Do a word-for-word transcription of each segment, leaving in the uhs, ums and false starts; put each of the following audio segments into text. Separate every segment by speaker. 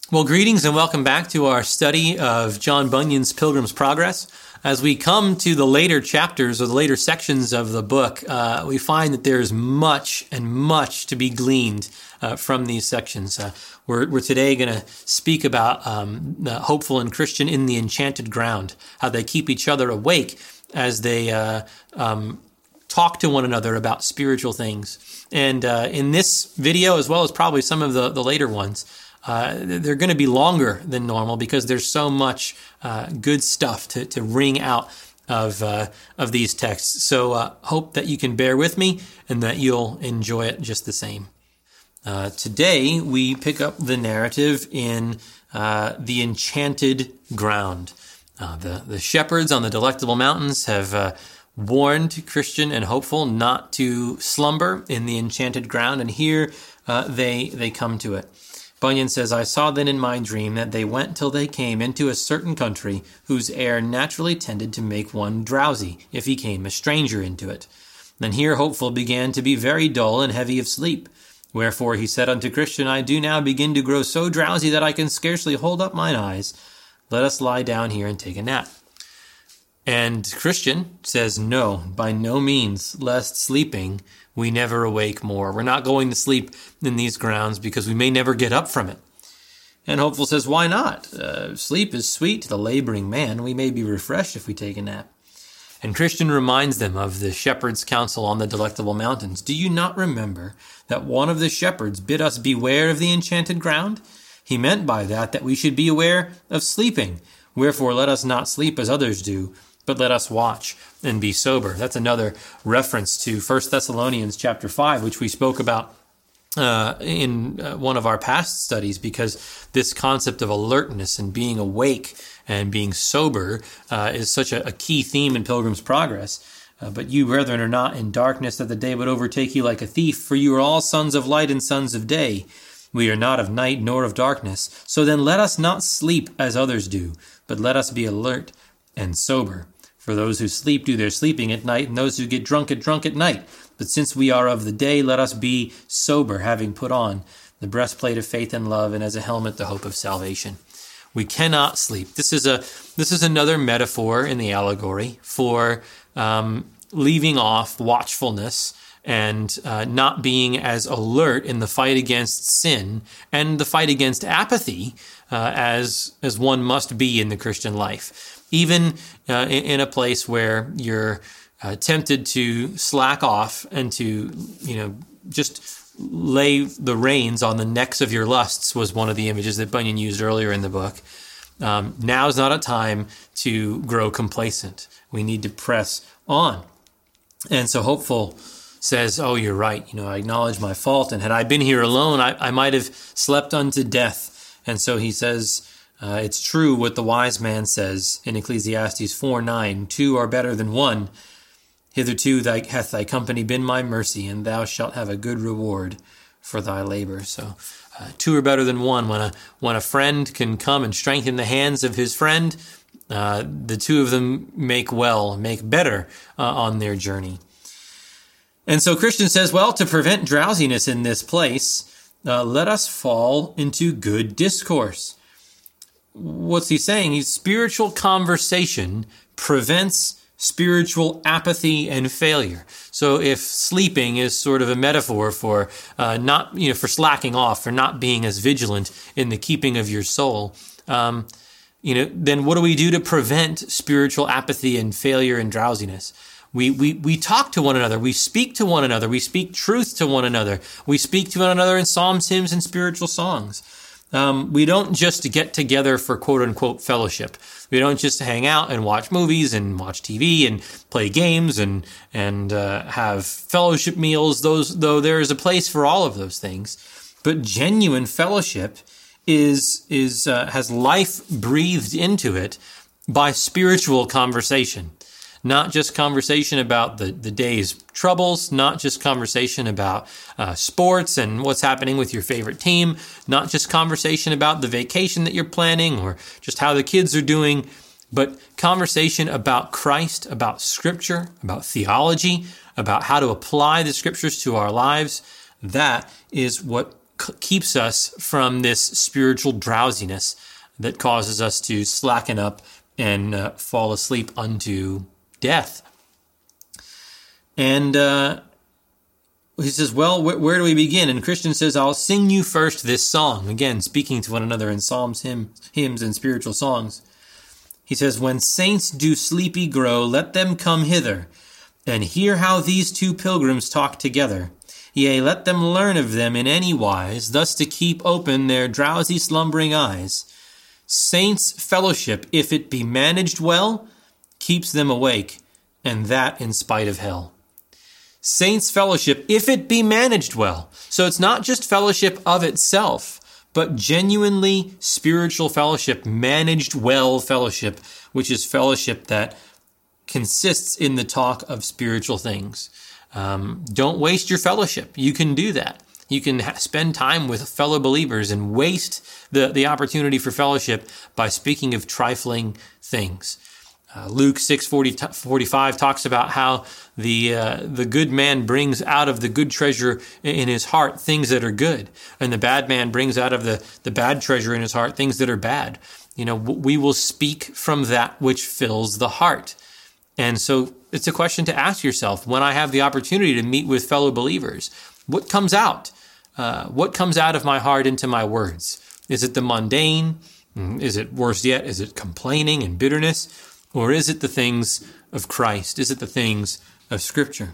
Speaker 1: Well, greetings and welcome back to our study of John Bunyan's Pilgrim's Progress. As we come to the later chapters or the later sections of the book, uh, we find that there's much and much to be gleaned uh, from these sections. Uh, we're, we're today going to speak about um, the hopeful and Christian in the enchanted ground, how they keep each other awake as they uh, um, talk to one another about spiritual things. And uh, in this video, as well as probably some of the, the later ones, Uh, they're going to be longer than normal because there's so much uh, good stuff to, to wring out of uh, of these texts. So uh, hope that you can bear with me and that you'll enjoy it just the same. Uh, today we pick up the narrative in uh, the enchanted ground. Uh, the the shepherds on the Delectable Mountains have uh, warned Christian and hopeful not to slumber in the enchanted ground, and here uh, they they come to it. Bunyan says, I saw then in my dream that they went till they came into a certain country whose air naturally tended to make one drowsy if he came a stranger into it. Then here Hopeful began to be very dull and heavy of sleep. Wherefore he said unto Christian, I do now begin to grow so drowsy that I can scarcely hold up mine eyes. Let us lie down here and take a nap. And Christian says, no, by no means, lest sleeping we never awake more. We're not going to sleep in these grounds because we may never get up from it. And Hopeful says, why not? Uh, sleep is sweet to the laboring man. We may be refreshed if we take a nap. And Christian reminds them of the shepherd's counsel on the Delectable Mountains. Do you not remember that one of the shepherds bid us beware of the enchanted ground? He meant by that that we should be aware of sleeping. Wherefore let us not sleep as others do, but let us watch and be sober. That's another reference to First Thessalonians chapter five, which we spoke about uh, in uh, one of our past studies, because this concept of alertness and being awake and being sober uh, is such a, a key theme in Pilgrim's Progress. Uh, but you, brethren, are not in darkness, that the day would overtake you like a thief, for you are all sons of light and sons of day. We are not of night nor of darkness. So then let us not sleep as others do, but let us be alert and sober. For those who sleep do their sleeping at night, and those who get drunk get drunk at night. But since we are of the day, let us be sober, having put on the breastplate of faith and love, and as a helmet the hope of salvation. We cannot sleep. This is a this is another metaphor in the allegory for um, leaving off watchfulness and uh, not being as alert in the fight against sin and the fight against apathy uh, as as one must be in the Christian life. Even uh, in, in a place where you're uh, tempted to slack off and to, you know, just lay the reins on the necks of your lusts was one of the images that Bunyan used earlier in the book. Um, now is not a time to grow complacent. We need to press on. And so Hopeful says, oh, you're right. You know, I acknowledge my fault. And had I been here alone, I, I might have slept unto death. And so he says, Uh, it's true what the wise man says in Ecclesiastes four nine, two are better than one. Hitherto thy, hath thy company been my mercy, and thou shalt have a good reward for thy labor. So uh, two are better than one. When a, when a friend can come and strengthen the hands of his friend, uh, the two of them make well, make better uh, on their journey. And so Christian says, well, to prevent drowsiness in this place, uh, let us fall into good discourse. What's he saying? He's spiritual conversation prevents spiritual apathy and failure. So if sleeping is sort of a metaphor for uh, not, you know, for slacking off, for not being as vigilant in the keeping of your soul, um, you know, then what do we do to prevent spiritual apathy and failure and drowsiness? We, we, we talk to one another. We speak to one another. We speak truth to one another. We speak to one another in psalms, hymns, and spiritual songs. Um, we don't just get together for quote unquote fellowship. We don't just hang out and watch movies and watch T V and play games and, and, uh, have fellowship meals. Those, though there is a place for all of those things, but genuine fellowship is, is, uh, has life breathed into it by spiritual conversation. Not just conversation about the, the day's troubles, not just conversation about uh, sports and what's happening with your favorite team, not just conversation about the vacation that you're planning or just how the kids are doing, but conversation about Christ, about Scripture, about theology, about how to apply the Scriptures to our lives. That is what c- keeps us from this spiritual drowsiness that causes us to slacken up and uh, fall asleep unto death. And uh, he says, well, wh- where do we begin? And Christian says, I'll sing you first this song. Again, speaking to one another in psalms, hymn, hymns, and spiritual songs. He says, when saints do sleepy grow, let them come hither, and hear how these two pilgrims talk together. Yea, let them learn of them in any wise, thus to keep open their drowsy slumbering eyes. Saints' fellowship, if it be managed well, keeps them awake, and that in spite of hell. Saints' fellowship, if it be managed well. So it's not just fellowship of itself, but genuinely spiritual fellowship, managed well fellowship, which is fellowship that consists in the talk of spiritual things. Um, don't waste your fellowship. You can do that. You can ha- spend time with fellow believers and waste the, the opportunity for fellowship by speaking of trifling things. Uh, Luke six forty-five talks about how the uh, the good man brings out of the good treasure in his heart things that are good, and the bad man brings out of the, the bad treasure in his heart things that are bad. You know, we will speak from that which fills the heart. And so it's a question to ask yourself, when I have the opportunity to meet with fellow believers, what comes out? Uh, what comes out of my heart into my words? Is it the mundane? Is it, worse yet, is it complaining and bitterness? Or is it the things of Christ? Is it the things of Scripture?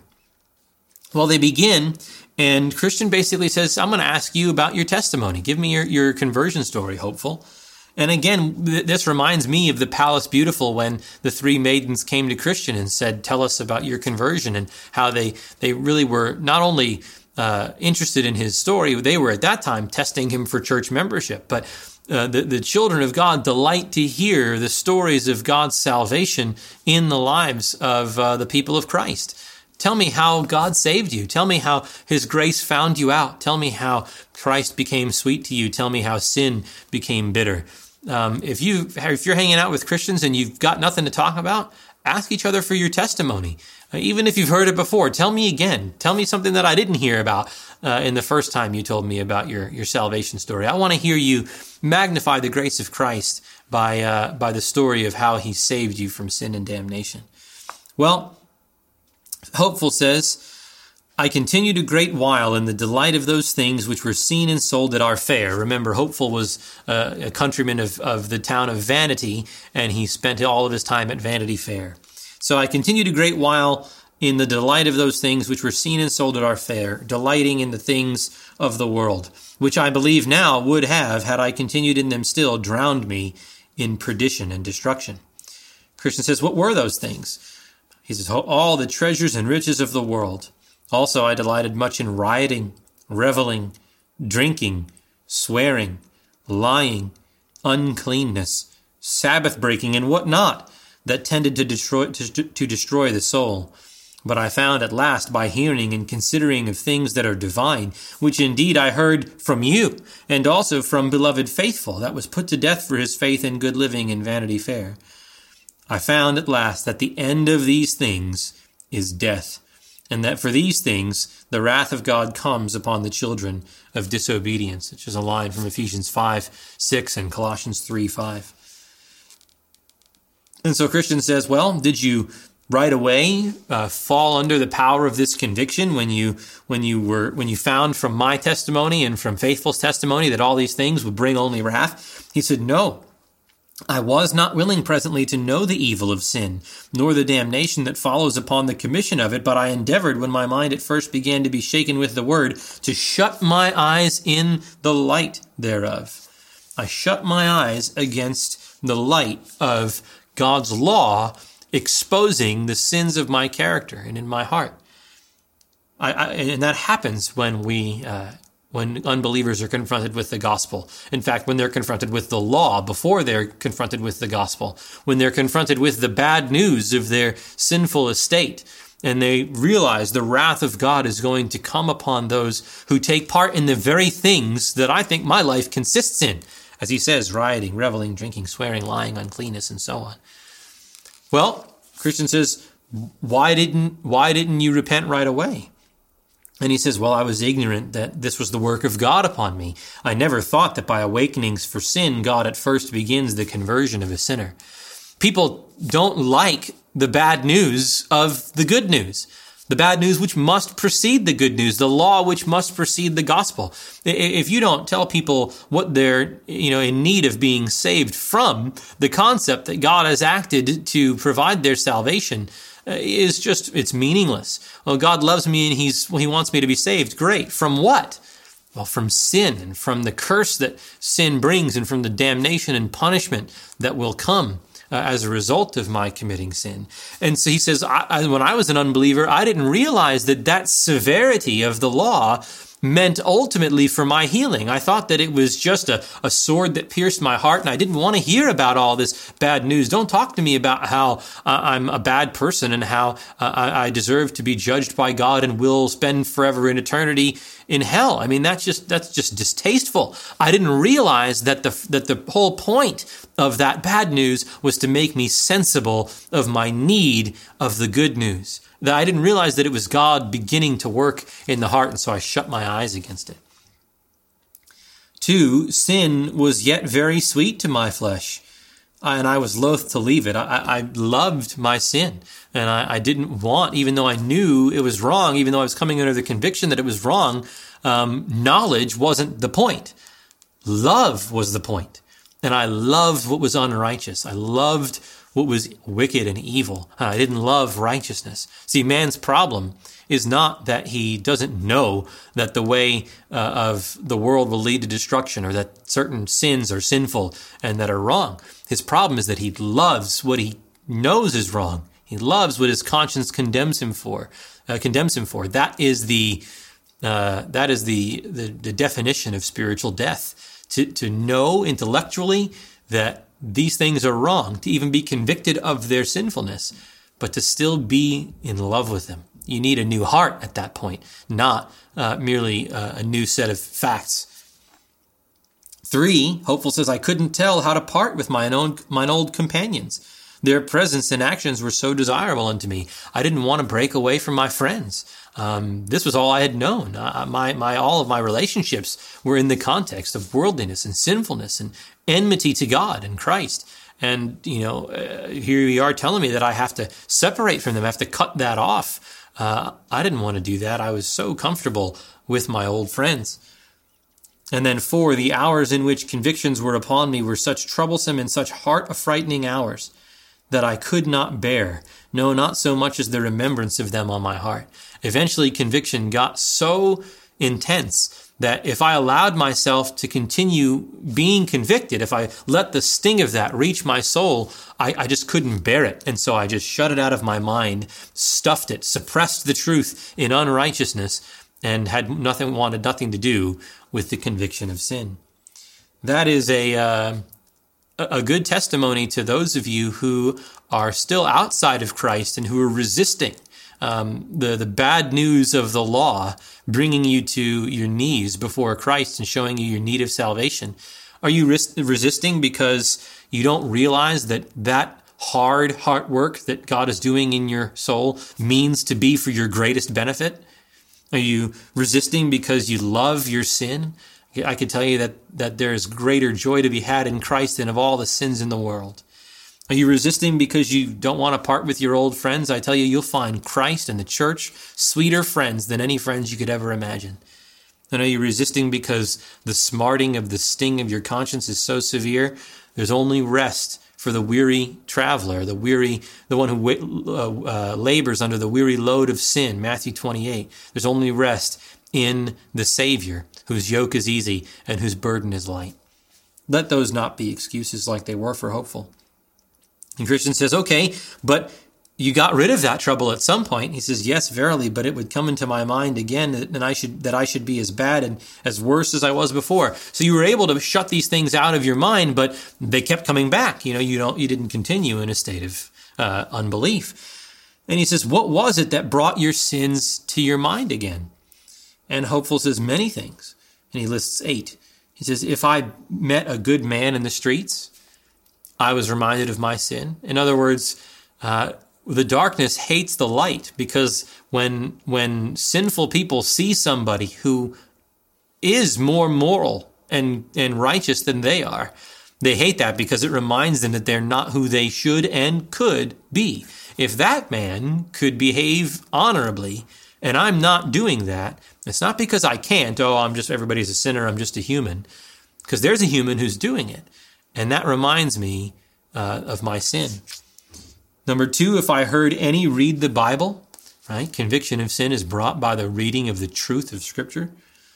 Speaker 1: Well, they begin, and Christian basically says, I'm going to ask you about your testimony. Give me your, your conversion story, hopeful. And again, th- this reminds me of the Palace Beautiful when the three maidens came to Christian and said, tell us about your conversion, and how they, they really were not only uh, interested in his story, they were at that time testing him for church membership, but Uh, the, the children of God delight to hear the stories of God's salvation in the lives of uh, the people of Christ. Tell me how God saved you. Tell me how his grace found you out. Tell me how Christ became sweet to you. Tell me how sin became bitter. Um, if you, if you're hanging out with Christians and you've got nothing to talk about, ask each other for your testimony. Uh, even if you've heard it before, tell me again. Tell me something that I didn't hear about uh, in the first time you told me about your, your salvation story. I want to hear you magnify the grace of Christ by uh, by the story of how he saved you from sin and damnation. Well, Hopeful says, I continued a great while in the delight of those things which were seen and sold at our fair. Remember, Hopeful was uh, a countryman of, of the town of Vanity, and he spent all of his time at Vanity Fair. So I continued a great while in the delight of those things which were seen and sold at our fair, delighting in the things of the world, which I believe now would have, had I continued in them still, drowned me in perdition and destruction. Christian says, what were those things? He says, all the treasures and riches of the world. Also, I delighted much in rioting, reveling, drinking, swearing, lying, uncleanness, Sabbath breaking, and what not, that tended to destroy, to, to destroy the soul. But I found at last, by hearing and considering of things that are divine, which indeed I heard from you, and also from beloved Faithful, that was put to death for his faith and good living in Vanity Fair. I found at last that the end of these things is death, and that for these things the wrath of God comes upon the children of disobedience, which is a line from Ephesians five six and Colossians three five. And so Christian says, well, did you right away uh, fall under the power of this conviction when you when you were when you found from my testimony and from Faithful's testimony that all these things would bring only wrath? He said, no. I was not willing presently to know the evil of sin, nor the damnation that follows upon the commission of it, but I endeavored, when my mind at first began to be shaken with the word, to shut my eyes in the light thereof. I shut my eyes against the light of God's law, exposing the sins of my character and in my heart. I, I, and that happens when we... Uh, when unbelievers are confronted with the gospel. In fact, when they're confronted with the law before they're confronted with the gospel, when they're confronted with the bad news of their sinful estate, and they realize the wrath of God is going to come upon those who take part in the very things that I think my life consists in, as he says, rioting, reveling, drinking, swearing, lying, uncleanness, and so on. Well, Christian says, why didn't, why didn't you repent right away? And he says, well, I was ignorant that this was the work of God upon me. I never thought that by awakenings for sin, God at first begins the conversion of a sinner. People don't like the bad news of the good news, the bad news which must precede the good news, the law which must precede the gospel. If you don't tell people what they're, you know, in need of being saved from, the concept that God has acted to provide their salvation is just, it's meaningless. Well, God loves me and he's, well, he wants me to be saved. Great. From what? Well, from sin and from the curse that sin brings and from the damnation and punishment that will come uh, as a result of my committing sin. And so he says, I, I, when I was an unbeliever, I didn't realize that that severity of the law meant ultimately for my healing. I thought that it was just a, a sword that pierced my heart, and I didn't want to hear about all this bad news. Don't talk to me about how uh, I'm a bad person and how uh, I, I deserve to be judged by God and will spend forever in eternity in hell. I mean, that's just that's just distasteful. I didn't realize that the that the whole point of that bad news was to make me sensible of my need of the good news. That I didn't realize that it was God beginning to work in the heart, and so I shut my eyes against it. Two, sin was yet very sweet to my flesh, and I was loath to leave it. I, I loved my sin, and I, I didn't want, even though I knew it was wrong, even though I was coming under the conviction that it was wrong, um, knowledge wasn't the point. Love was the point, and I loved what was unrighteous. I loved what was wicked and evil. I didn't love righteousness. See, man's problem is not that he doesn't know that the way uh, of the world will lead to destruction or that certain sins are sinful and that are wrong. His problem is that he loves what he knows is wrong. He loves what his conscience condemns him for. Uh, condemns him for. That is the uh, that is the, the the definition of spiritual death. To to know intellectually that these things are wrong, to even be convicted of their sinfulness, but to still be in love with them. You need a new heart at that point, not uh, merely uh, a new set of facts. Three, Hopeful says, I couldn't tell how to part with mine own, mine old companions. Their presence and actions were so desirable unto me. I didn't want to break away from my friends. Um, this was all I had known. Uh, my, my, all of my relationships were in the context of worldliness and sinfulness and enmity to God and Christ. And, you know, uh, here you are telling me that I have to separate from them. I have to cut that off. Uh, I didn't want to do that. I was so comfortable with my old friends. And then four, the hours in which convictions were upon me were such troublesome and such heart-affrightening hours that I could not bear, no, not so much as the remembrance of them on my heart. Eventually, conviction got so intense that if I allowed myself to continue being convicted, if I let the sting of that reach my soul, I, I just couldn't bear it. And so I just shut it out of my mind, stuffed it, suppressed the truth in unrighteousness, and had nothing, wanted nothing to do with the conviction of sin. That is a... Uh, a good testimony to those of you who are still outside of Christ and who are resisting um, the, the bad news of the law, bringing you to your knees before Christ and showing you your need of salvation. Are you res- resisting because you don't realize that that hard heart work that God is doing in your soul means to be for your greatest benefit? Are you resisting because you love your sin? I can tell you that, that there is greater joy to be had in Christ than of all the sins in the world. Are you resisting because you don't want to part with your old friends? I tell you, you'll find Christ and the church sweeter friends than any friends you could ever imagine. And are you resisting because the smarting of the sting of your conscience is so severe? There's only rest for the weary traveler, the weary, the one who uh, uh, labors under the weary load of sin, Matthew twenty-eight. There's only rest in the Savior, whose yoke is easy and whose burden is light. Let those not be excuses like they were for Hopeful. And Christian says, okay, but you got rid of that trouble at some point. He says, yes, verily, but it would come into my mind again that I should that I should be as bad and as worse as I was before. So you were able to shut these things out of your mind, but they kept coming back. You know, you don't you didn't continue in a state of uh, unbelief. And he says, what was it that brought your sins to your mind again? And Hopeful says many things. And he lists eight. He says, if I met a good man in the streets, I was reminded of my sin. In other words, uh, the darkness hates the light, because when when sinful people see somebody who is more moral and, and righteous than they are, they hate that because it reminds them that they're not who they should and could be. If that man could behave honorably and I'm not doing that, it's not because I can't, oh, I'm just, everybody's a sinner, I'm just a human, because there's a human who's doing it. And that reminds me uh, of my sin. Number two, if I heard any read the Bible, right? Conviction of sin is brought by the reading of the truth of Scripture.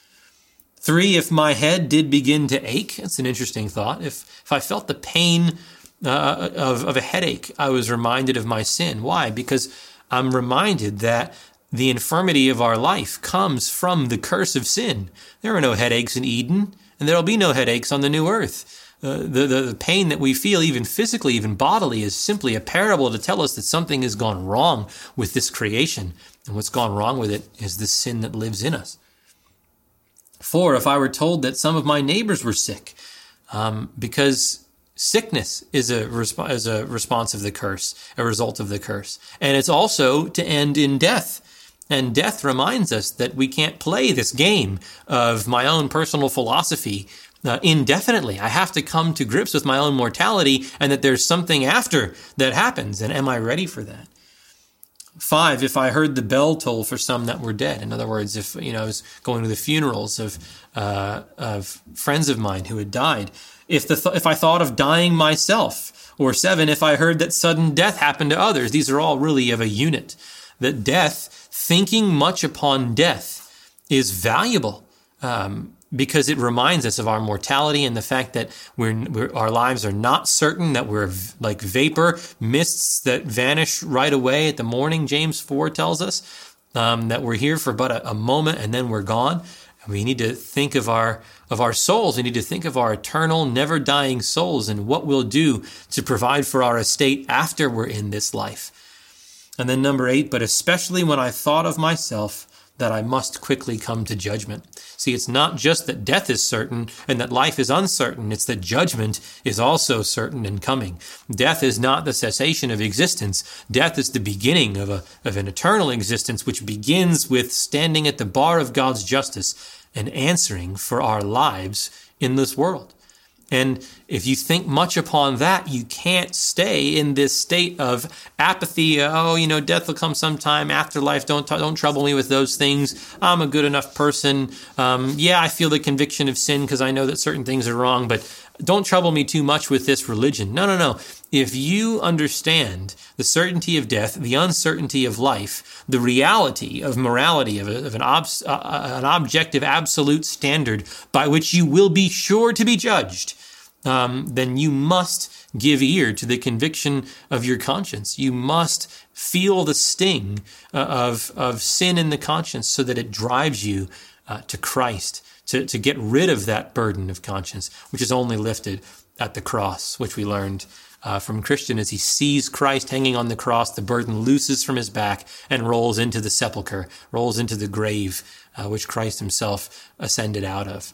Speaker 1: Three, if my head did begin to ache, that's an interesting thought. If if I felt the pain uh, of, of a headache, I was reminded of my sin. Why? Because I'm reminded that the infirmity of our life comes from the curse of sin. There are no headaches in Eden, and there will be no headaches on the new earth. Uh, the, the, the pain that we feel, even physically, even bodily, is simply a parable to tell us that something has gone wrong with this creation. And what's gone wrong with it is the sin that lives in us. Four, if I were told that some of my neighbors were sick, um, because sickness is a, resp- is a response of the curse, a result of the curse. And it's also to end in death. And death reminds us that we can't play this game of my own personal philosophy Uh, indefinitely. I have to come to grips with my own mortality, and that there's something after that happens. And am I ready for that? Five, if I heard the bell toll for some that were dead. In other words, if you know I was going to the funerals of uh, of friends of mine who had died, if the th- if I thought of dying myself. Or seven, if I heard that sudden death happened to others. These are all really of a unit. That death, thinking much upon death, is valuable. Um, Because it reminds us of our mortality and the fact that we're, we're our lives are not certain, that we're v- like vapor, mists that vanish right away at the morning, James four tells us, um, that we're here for but a, a moment and then we're gone. And we need to think of our of our souls. We need to think of our eternal, never-dying souls and what we'll do to provide for our estate after we're in this life. And then number eight, but especially when I thought of myself, that I must quickly come to judgment. See, it's not just that death is certain and that life is uncertain. It's that judgment is also certain and coming. Death is not the cessation of existence. Death is the beginning of a of an eternal existence, which begins with standing at the bar of God's justice and answering for our lives in this world. And if you think much upon that, you can't stay in this state of apathy. Oh, you know, death will come sometime, afterlife. Don't don't trouble me with those things. I'm a good enough person. Um, yeah, I feel the conviction of sin because I know that certain things are wrong, but don't trouble me too much with this religion. No, no, no. If you understand the certainty of death, the uncertainty of life, the reality of morality, of, a, of an, ob- uh, an objective, absolute standard by which you will be sure to be judged, um, then you must give ear to the conviction of your conscience. You must feel the sting uh, of, of sin in the conscience so that it drives you uh, to Christ, to, to get rid of that burden of conscience, which is only lifted at the cross, which we learned uh, from Christian. As he sees Christ hanging on the cross, the burden looses from his back and rolls into the sepulcher, rolls into the grave, uh, which Christ himself ascended out of.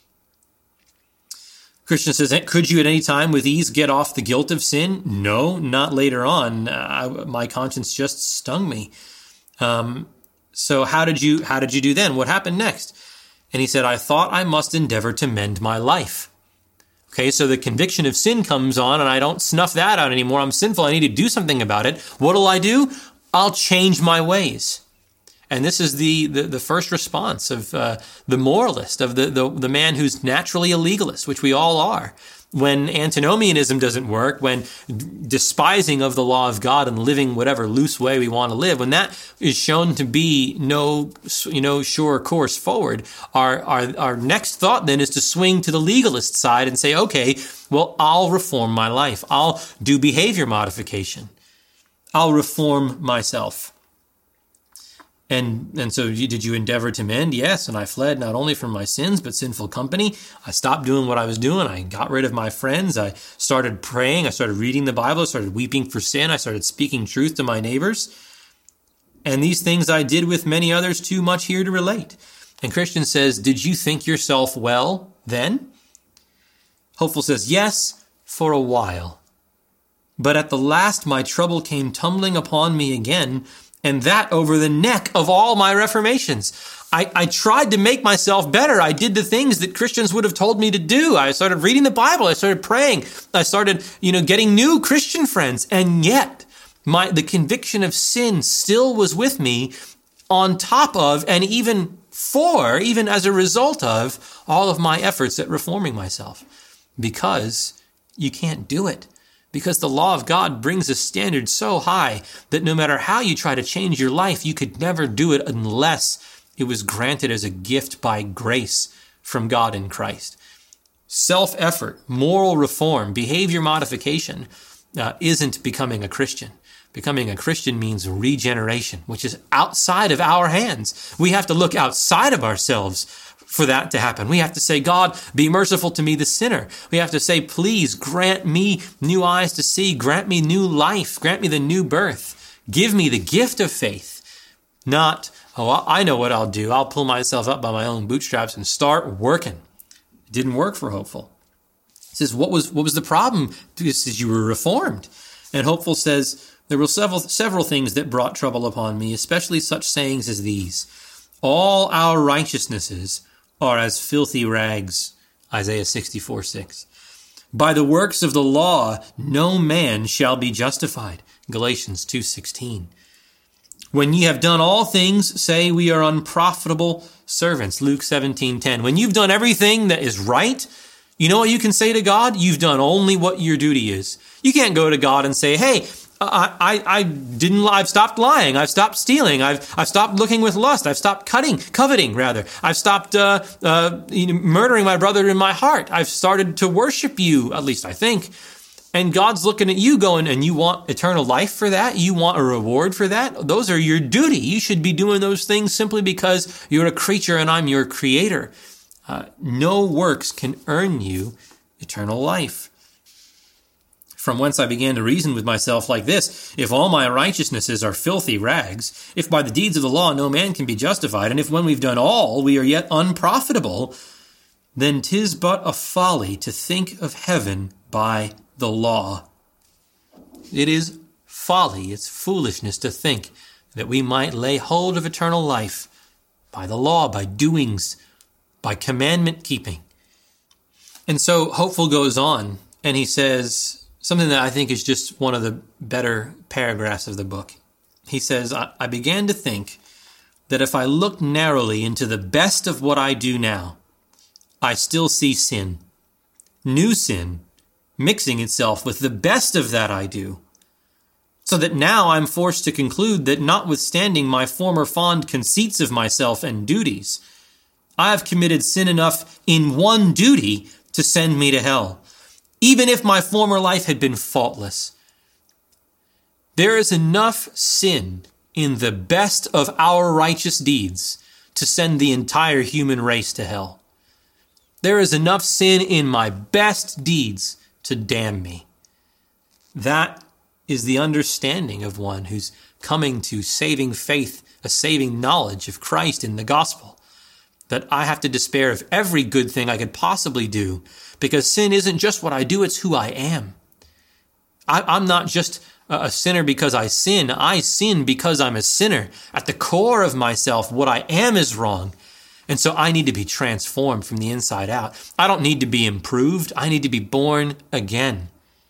Speaker 1: Christian says, could you at any time with ease get off the guilt of sin? No, not later on. Uh, my conscience just stung me. Um, so how did you how did you do then? What happened next? And he said, I thought I must endeavor to mend my life. Okay, so the conviction of sin comes on and I don't snuff that out anymore. I'm sinful. I need to do something about it. What'll I do? I'll change my ways. And this is the the, the first response of uh, the moralist, of the, the, the man who's naturally a legalist, which we all are. When antinomianism doesn't work, when despising of the law of God and living whatever loose way we want to live, when that is shown to be no, you know, sure course forward, our, our, our next thought then is to swing to the legalist side and say, okay, well, I'll reform my life. I'll do behavior modification. I'll reform myself. And and so you, did you endeavor to mend? Yes. And I fled not only from my sins, but sinful company. I stopped doing what I was doing. I got rid of my friends. I started praying. I started reading the Bible. I started weeping for sin. I started speaking truth to my neighbors. And these things I did with many others, too much here to relate. And Christian says, did you think yourself well then? Hopeful says, yes, for a while. But at the last my trouble came tumbling upon me again, and that over the neck of all my reformations. I, I tried to make myself better. I did the things that Christians would have told me to do. I started reading the Bible. I started praying. I started, you know, getting new Christian friends. And yet my, the conviction of sin still was with me, on top of, and even for, even as a result of all of my efforts at reforming myself. Because you can't do it. Because the law of God brings a standard so high that no matter how you try to change your life, you could never do it unless it was granted as a gift by grace from God in Christ. Self-effort, moral reform, behavior modification uh, isn't becoming a Christian. Becoming a Christian means regeneration, which is outside of our hands. We have to look outside of ourselves for that to happen. We have to say, God, be merciful to me, the sinner. We have to say, please grant me new eyes to see, grant me new life, grant me the new birth, give me the gift of faith. Not, oh, I know what I'll do. I'll pull myself up by my own bootstraps and start working. It didn't work for Hopeful. He says, what was, what was the problem? Because you were reformed. And Hopeful says, there were several, several things that brought trouble upon me, especially such sayings as these. All our righteousnesses are as filthy rags. Isaiah sixty-four six. By the works of the law, no man shall be justified. Galatians two sixteen. When ye have done all things, say we are unprofitable servants. Luke seventeen ten. When you've done everything that is right, you know what you can say to God? You've done only what your duty is. You can't go to God and say, hey, I, I, I didn't, I've stopped lying. I've stopped stealing. I've, I've stopped looking with lust. I've stopped cutting, coveting rather. I've stopped, uh, uh, you know, murdering my brother in my heart. I've started to worship you, at least I think. And God's looking at you going, and you want eternal life for that? You want a reward for that? Those are your duty. You should be doing those things simply because you're a creature and I'm your creator. Uh, no works can earn you eternal life. From whence I began to reason with myself like this, if all my righteousnesses are filthy rags, if by the deeds of the law no man can be justified, and if when we've done all we are yet unprofitable, then 'tis but a folly to think of heaven by the law. It is folly, it's foolishness to think that we might lay hold of eternal life by the law, by doings, by commandment keeping. And so Hopeful goes on, and he says something that I think is just one of the better paragraphs of the book. He says, I, I began to think that if I look narrowly into the best of what I do now, I still see sin, new sin, mixing itself with the best of that I do, so that now I'm forced to conclude that notwithstanding my former fond conceits of myself and duties, I have committed sin enough in one duty to send me to hell, even if my former life had been faultless. There is enough sin in the best of our righteous deeds to send the entire human race to hell. There is enough sin in my best deeds to damn me. That is the understanding of one who's coming to saving faith, a saving knowledge of Christ in the gospel. That I have to despair of every good thing I could possibly do, because sin isn't just what I do, it's who I am. I, I'm not just a sinner because I sin. I sin because I'm a sinner. At the core of myself, what I am is wrong. And so I need to be transformed from the inside out. I don't need to be improved. I need to be born again.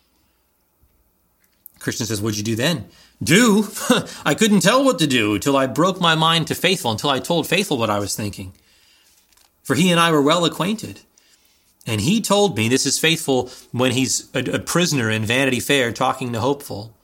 Speaker 1: Christian says, what'd you do then? Do? I couldn't tell what to do till I broke my mind to Faithful, until I told Faithful what I was thinking. For he and I were well acquainted. And he told me, this is Faithful when he's a, a prisoner in Vanity Fair talking to Hopeful.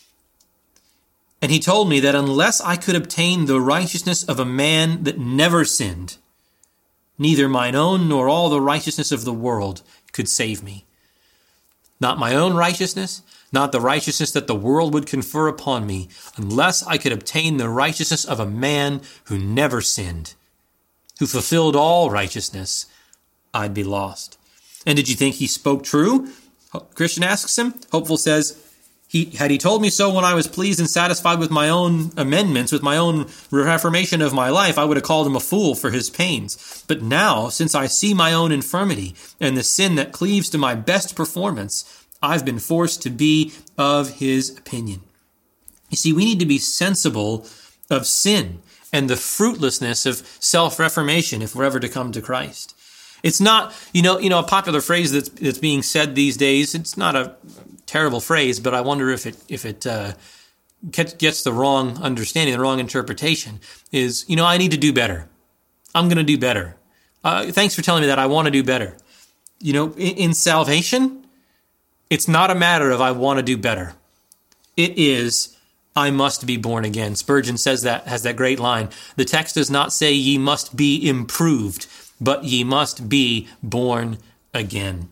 Speaker 1: And he told me that unless I could obtain the righteousness of a man that never sinned, neither mine own nor all the righteousness of the world could save me. Not my own righteousness, not the righteousness that the world would confer upon me, unless I could obtain the righteousness of a man who never sinned, who fulfilled all righteousness, I'd be lost. And did you think he spoke true? Christian asks him. Hopeful says, he, had he told me so when I was pleased and satisfied with my own amendments, with my own reformation of my life, I would have called him a fool for his pains. But now, since I see my own infirmity and the sin that cleaves to my best performance, I've been forced to be of his opinion. You see, we need to be sensible of sin and the fruitlessness of self-reformation if we're ever to come to Christ. It's not, you know, you know, a popular phrase that's that's being said these days. It's not a terrible phrase, but I wonder if it if it uh, gets the wrong understanding, the wrong interpretation. Is, you know, I need to do better. I'm going to do better. Uh, thanks for telling me that. I want to do better. You know, in, in salvation, it's not a matter of I want to do better. It is, I must be born again. Spurgeon says that, has that great line. The text does not say ye must be improved, but ye must be born again.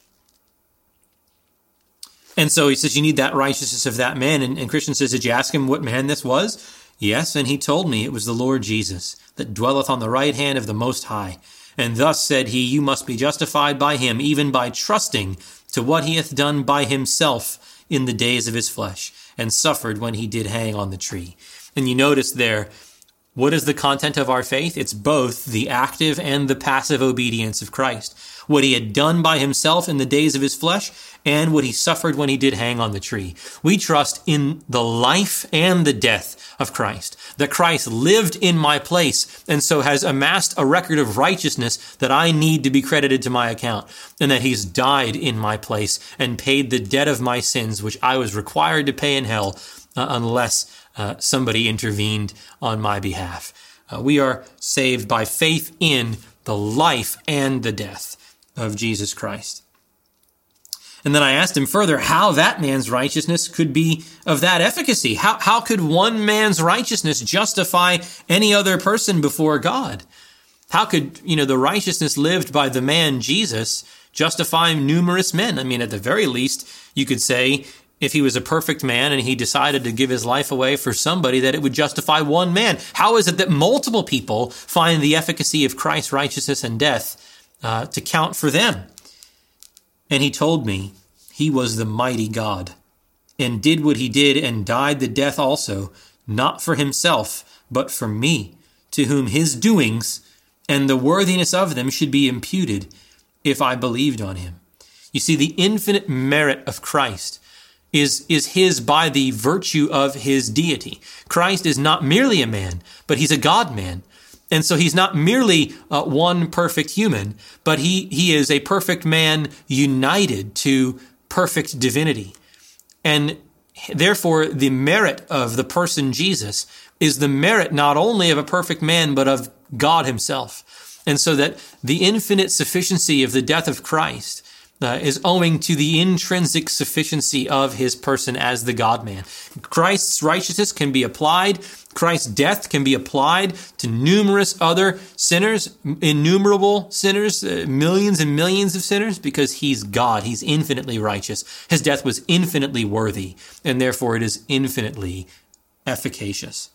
Speaker 1: And so he says, you need that righteousness of that man. And, and Christian says, did you ask him what man this was? Yes, and he told me it was the Lord Jesus, that dwelleth on the right hand of the Most High. And thus said he, you must be justified by him, even by trusting to what he hath done by himself in the days of his flesh, and suffered when he did hang on the tree. And you notice there, what is the content of our faith? It's both the active and the passive obedience of Christ. What he had done by himself in the days of his flesh, and what he suffered when he did hang on the tree. We trust in the life and the death of Christ, that Christ lived in my place and so has amassed a record of righteousness that I need to be credited to my account, and that he's died in my place and paid the debt of my sins, which I was required to pay in hell uh, unless uh, somebody intervened on my behalf. Uh, we are saved by faith in the life and the death of Jesus Christ. And then I asked him further how that man's righteousness could be of that efficacy. How, how could one man's righteousness justify any other person before God? How could, you know, the righteousness lived by the man Jesus justify numerous men? I mean, at the very least, you could say if he was a perfect man and he decided to give his life away for somebody, that it would justify one man. How is it that multiple people find the efficacy of Christ's righteousness and death uh, to count for them? And he told me he was the mighty God, and did what he did, and died the death also, not for himself, but for me, to whom his doings and the worthiness of them should be imputed, if I believed on him. You see, the infinite merit of Christ is, is his by the virtue of his deity. Christ is not merely a man, but he's a God-man. And so he's not merely uh, one perfect human, but he, he is a perfect man united to perfect divinity. And therefore, the merit of the person Jesus is the merit not only of a perfect man, but of God himself. And so that the infinite sufficiency of the death of Christ uh, is owing to the intrinsic sufficiency of his person as the God-man. Christ's righteousness can be applied Christ's death can be applied to numerous other sinners, innumerable sinners, uh, millions and millions of sinners, because he's God. He's infinitely righteous. His death was infinitely worthy, and therefore it is infinitely efficacious.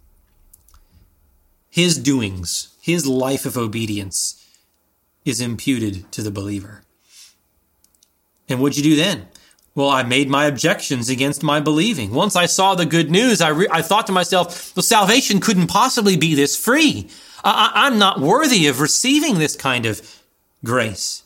Speaker 1: His doings, his life of obedience is imputed to the believer. And what'd you do then? Well, I made my objections against my believing. Once I saw the good news, I, re- I thought to myself, well, salvation couldn't possibly be this free. I- I- I'm not worthy of receiving this kind of grace.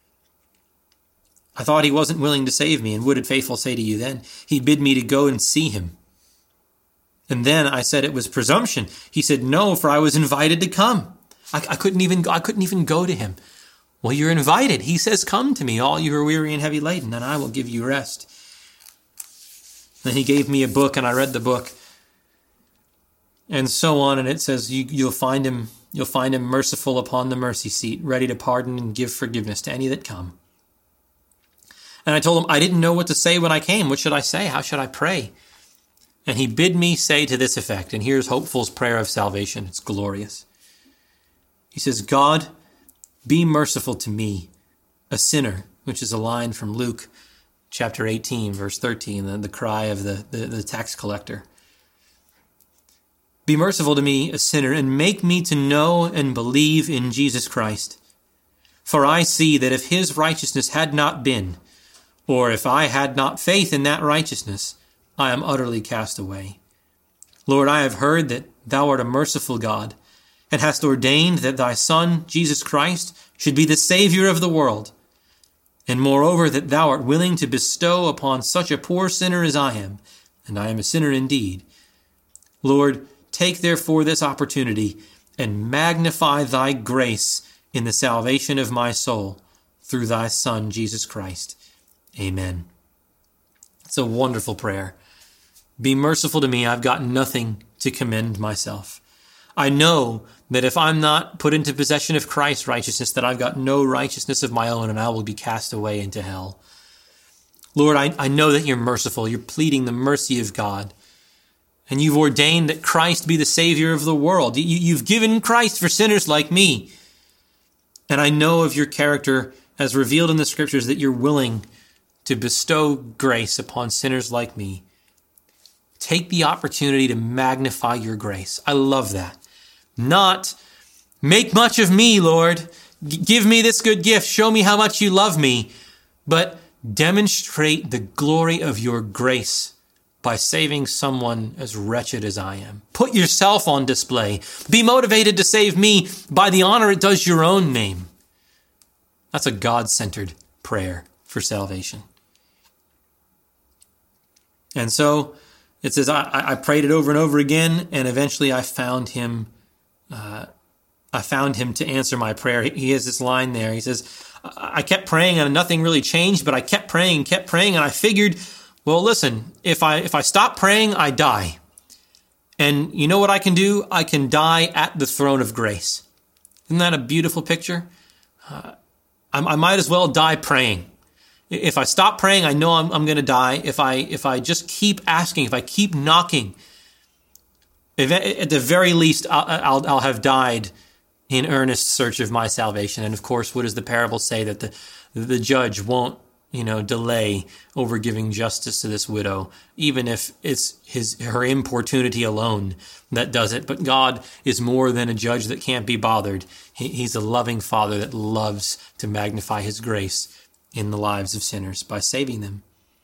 Speaker 1: I thought he wasn't willing to save me, and what did Faithful say to you then? He bid me to go and see him. And then I said it was presumption. He said, no, for I was invited to come. I, I couldn't even I couldn't even go to him. Well, you're invited. He says, come to me, all you are weary and heavy laden, and I will give you rest. Then he gave me a book, and I read the book, and so on. And it says, you, you'll find him, you'll find him merciful upon the mercy seat, ready to pardon and give forgiveness to any that come. And I told him I didn't know what to say when I came. What should I say? How should I pray? And he bid me say to this effect, and here's Hopeful's prayer of salvation. It's glorious. He says, God, be merciful to me, a sinner, which is a line from Luke chapter eighteen, verse thirteen, the, the cry of the, the, the tax collector. Be merciful to me, a sinner, and make me to know and believe in Jesus Christ. For I see that if his righteousness had not been, or if I had not faith in that righteousness, I am utterly cast away. Lord, I have heard that thou art a merciful God, and hast ordained that thy Son, Jesus Christ, should be the Savior of the world. And moreover, that thou art willing to bestow upon such a poor sinner as I am, and I am a sinner indeed. Lord, take therefore this opportunity and magnify thy grace in the salvation of my soul through thy Son, Jesus Christ. Amen. It's a wonderful prayer. Be merciful to me. I've got nothing to commend myself. I know that if I'm not put into possession of Christ's righteousness, that I've got no righteousness of my own and I will be cast away into hell. Lord, I, I know that you're merciful. You're pleading the mercy of God. And you've ordained that Christ be the Savior of the world. You, you've given Christ for sinners like me. And I know of your character as revealed in the scriptures that you're willing to bestow grace upon sinners like me. Take the opportunity to magnify your grace. I love that. Not make much of me, Lord. G- give me this good gift. Show me how much you love me. But demonstrate the glory of your grace by saving someone as wretched as I am. Put yourself on display. Be motivated to save me by the honor it does your own name. That's a God-centered prayer for salvation. And so it says, I, I prayed it over and over again, and eventually I found him uh, I found him to answer my prayer. He has this line there. He says, I kept praying and nothing really changed, but I kept praying and kept praying, and I figured, well, listen, if I if I stop praying, I die. And you know what I can do? I can die at the throne of grace. Isn't that a beautiful picture? Uh, I, I might as well die praying. If I stop praying, I know I'm, I'm going to die. If I if I just keep asking, if I keep knocking, if, at the very least, I'll, I'll, I'll have died in earnest search of my salvation. And of course, what does the parable say? That the the judge won't, you know, delay over giving justice to this widow, even if it's his her importunity alone that does it. But God is more than a judge that can't be bothered. He, he's a loving Father that loves to magnify his grace in the lives of sinners by saving them.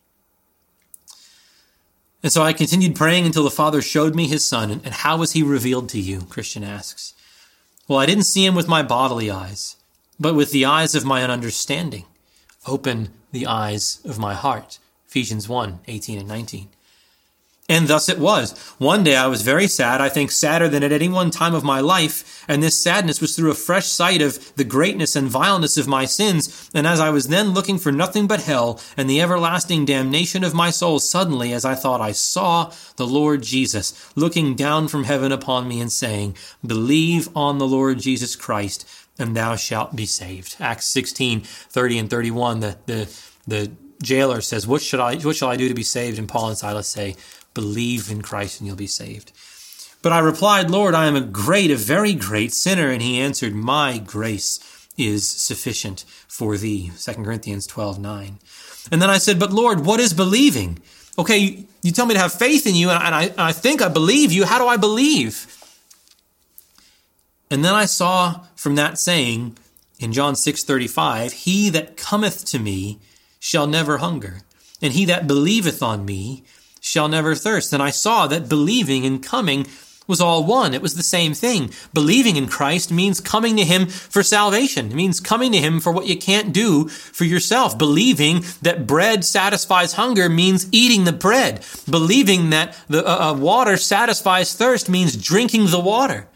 Speaker 1: And so I continued praying until the Father showed me his Son. And how was he revealed to you? Christian asks. Well, I didn't see him with my bodily eyes, but with the eyes of my understanding. Open the eyes of my heart. Ephesians one, eighteen and nineteen. And thus it was. One day I was very sad, I think sadder than at any one time of my life, and this sadness was through a fresh sight of the greatness and vileness of my sins. And as I was then looking for nothing but hell and the everlasting damnation of my soul, suddenly, as I thought, I saw the Lord Jesus looking down from heaven upon me and saying, Believe on the Lord Jesus Christ, and thou shalt be saved. Acts sixteen, thirty and thirty-one, the, the, the jailer says, what should I, what shall I do to be saved? And Paul and Silas say, Believe in Christ and you'll be saved. But I replied, Lord, I am a great, a very great sinner. And he answered, My grace is sufficient for thee. Second Corinthians twelve, nine. And then I said, but Lord, what is believing? Okay, you, you tell me to have faith in you, and I, and I think I believe you. How do I believe? And then I saw from that saying in John six thirty-five, He that cometh to me shall never hunger, and he that believeth on me shall never thirst. And I saw that believing and coming was all one. It was the same thing. Believing in Christ means coming to him for salvation. It means coming to him for what you can't do for yourself. Believing that bread satisfies hunger means eating the bread. Believing that the uh, water satisfies thirst means drinking the water.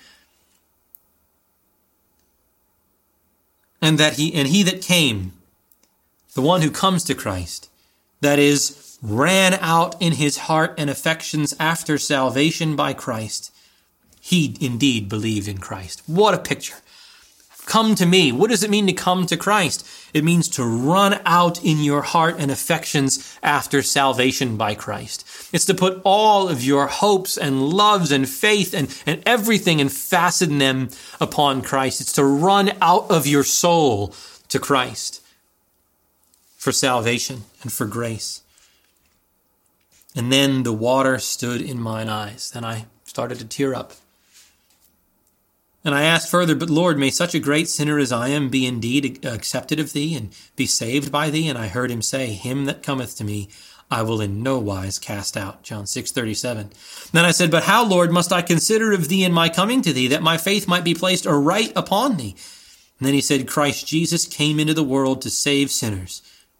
Speaker 1: And that he and he that came, the one who comes to Christ, that is, ran out in his heart and affections after salvation by Christ, he indeed believed in Christ. What a picture. Come to me. What does it mean to come to Christ? It means to run out in your heart and affections after salvation by Christ. It's to put all of your hopes and loves and faith and, and everything and fasten them upon Christ. It's to run out of your soul to Christ for salvation and for grace. And then the water stood in mine eyes. Then I started to tear up. And I asked further, but Lord, may such a great sinner as I am be indeed accepted of thee and be saved by thee? And I heard him say, Him that cometh to me, I will in no wise cast out. John six thirty-seven. Then I said, but how, Lord, must I consider of thee in my coming to thee, that my faith might be placed aright upon thee? And then he said, Christ Jesus came into the world to save sinners,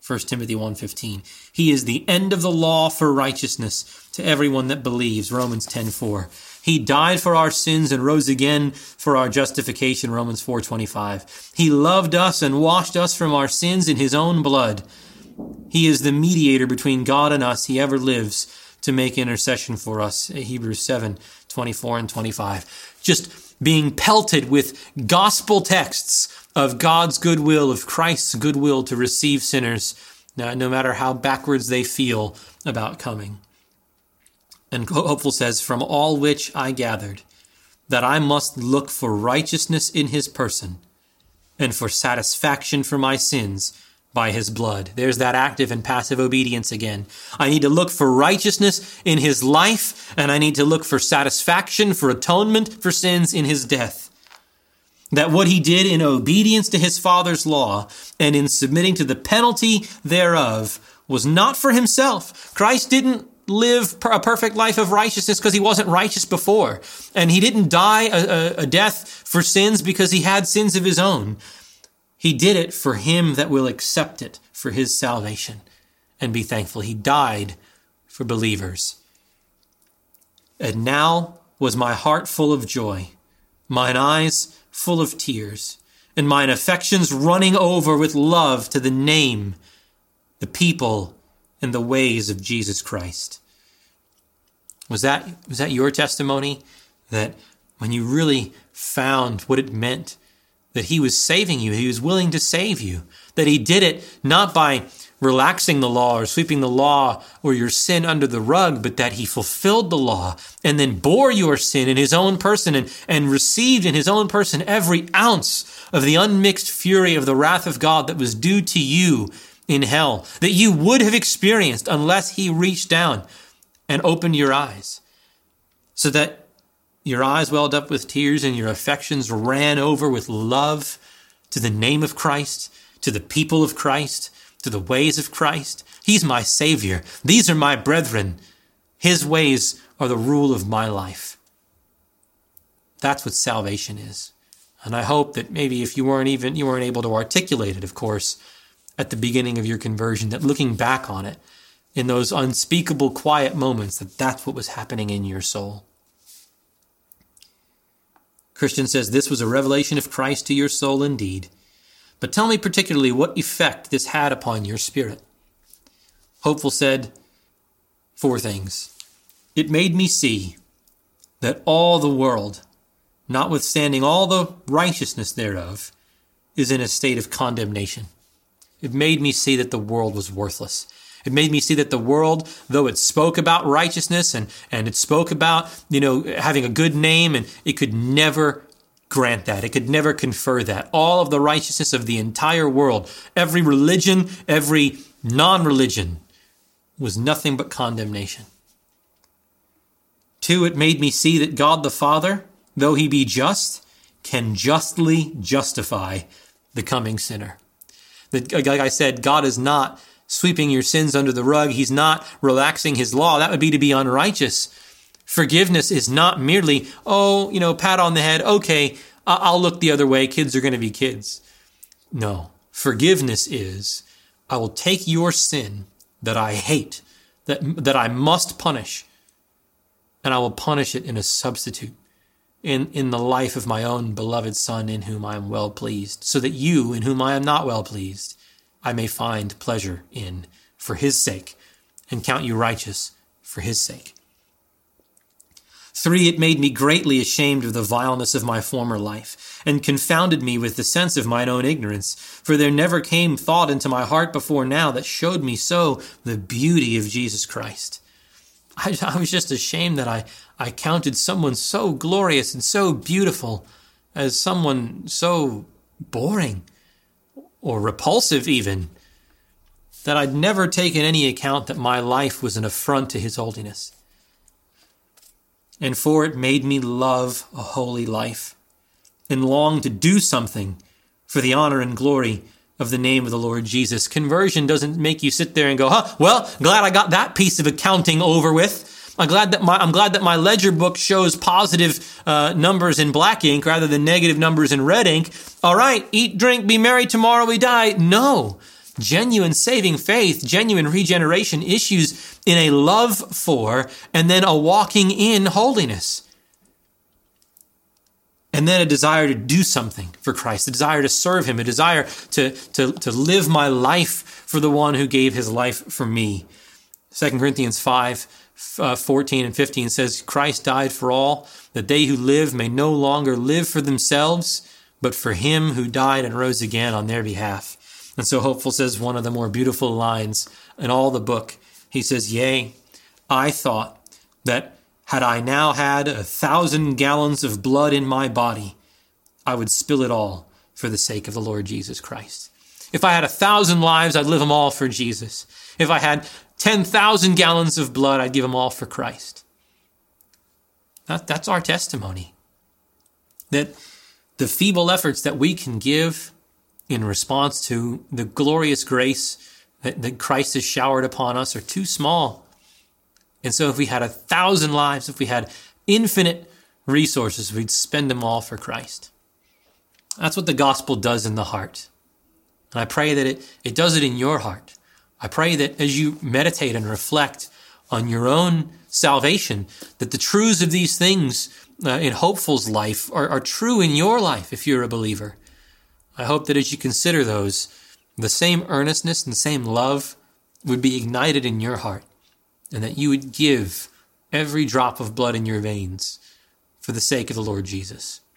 Speaker 1: First Timothy one fifteen. He is the end of the law for righteousness to everyone that believes. Romans ten four. He died for our sins and rose again for our justification. Romans four twenty-five. He loved us and washed us from our sins in his own blood. He is the mediator between God and us. He ever lives to make intercession for us. Hebrews seven twenty-four and twenty-five. Just being pelted with gospel texts of God's goodwill, of Christ's goodwill to receive sinners, no matter how backwards they feel about coming. And Hopeful says, from all which I gathered that I must look for righteousness in his person and for satisfaction for my sins by his blood. There's that active and passive obedience again. I need to look for righteousness in his life, and I need to look for satisfaction, for atonement for sins in his death. That what he did in obedience to his Father's law and in submitting to the penalty thereof was not for himself. Christ didn't live a perfect life of righteousness because he wasn't righteous before. And he didn't die a, a, a death for sins because he had sins of his own. He did it for him that will accept it for his salvation and be thankful. He died for believers. And now was my heart full of joy, mine eyes full of tears, and mine affections running over with love to the name, the people, and the ways of Jesus Christ. Was that, was that your testimony? That when you really found what it meant, that he was saving you, he was willing to save you, that he did it not by relaxing the law or sweeping the law or your sin under the rug, but that he fulfilled the law and then bore your sin in his own person and, and received in his own person every ounce of the unmixed fury of the wrath of God that was due to you in hell, that you would have experienced unless he reached down and opened your eyes, so that your eyes welled up with tears and your affections ran over with love to the name of Christ, to the people of Christ, to the ways of Christ. He's my Savior. These are my brethren. His ways are the rule of my life. That's what salvation is. And I hope that maybe if you weren't even, you weren't able to articulate it, of course, at the beginning of your conversion, that looking back on it in those unspeakable quiet moments, that that's what was happening in your soul. Christian says, this was a revelation of Christ to your soul indeed. But tell me particularly what effect this had upon your spirit. Hopeful said four things. It made me see that all the world, notwithstanding all the righteousness thereof, is in a state of condemnation. It made me see that the world was worthless. It made me see that the world, though it spoke about righteousness and, and it spoke about, you know, having a good name, and it could never grant that. It could never confer that. All of the righteousness of the entire world, every religion, every non-religion, was nothing but condemnation. Two, it made me see that God the Father, though he be just, can justly justify the coming sinner. That, like I said, God is not sweeping your sins under the rug. He's not relaxing his law. That would be to be unrighteous. Forgiveness is not merely, oh, you know, pat on the head. Okay, I'll look the other way. Kids are going to be kids. No, forgiveness is, I will take your sin that I hate, that, that I must punish, and I will punish it in a substitute, in, in the life of my own beloved Son, in whom I am well pleased, so that you, in whom I am not well pleased, I may find pleasure in for his sake, and count you righteous for his sake. Three, it made me greatly ashamed of the vileness of my former life, and confounded me with the sense of mine own ignorance, for there never came thought into my heart before now that showed me so the beauty of Jesus Christ. I, I was just ashamed that I, I counted someone so glorious and so beautiful as someone so boring, or repulsive even, that I'd never taken any account that my life was an affront to his holiness. And for it made me love a holy life, and long to do something for the honor and glory of the name of the Lord Jesus. Conversion doesn't make you sit there and go, huh, well, glad I got that piece of accounting over with. I'm glad that my, I'm glad that my ledger book shows positive uh, numbers in black ink rather than negative numbers in red ink. All right, eat, drink, be merry, tomorrow we die. No, Genuine saving faith, genuine regeneration issues in a love for and then a walking in holiness. And then a desire to do something for Christ, a desire to serve him, a desire to, to, to live my life for the one who gave his life for me. Second Corinthians five, uh, fourteen and fifteen says, Christ died for all, that they who live may no longer live for themselves, but for him who died and rose again on their behalf. And so Hopeful says one of the more beautiful lines in all the book. He says, yea, I thought that had I now had a thousand gallons of blood in my body, I would spill it all for the sake of the Lord Jesus Christ. If I had a thousand lives, I'd live them all for Jesus. If I had ten thousand gallons of blood, I'd give them all for Christ. That, that's our testimony. That the feeble efforts that we can give in response to the glorious grace that, that Christ has showered upon us are too small. And so if we had a thousand lives, if we had infinite resources, we'd spend them all for Christ. That's what the gospel does in the heart. And I pray that it, it does it in your heart. I pray that as you meditate and reflect on your own salvation, that the truths of these things uh, in Hopeful's life are, are true in your life if you're a believer. I hope that as you consider those, the same earnestness and same love would be ignited in your heart, and that you would give every drop of blood in your veins for the sake of the Lord Jesus.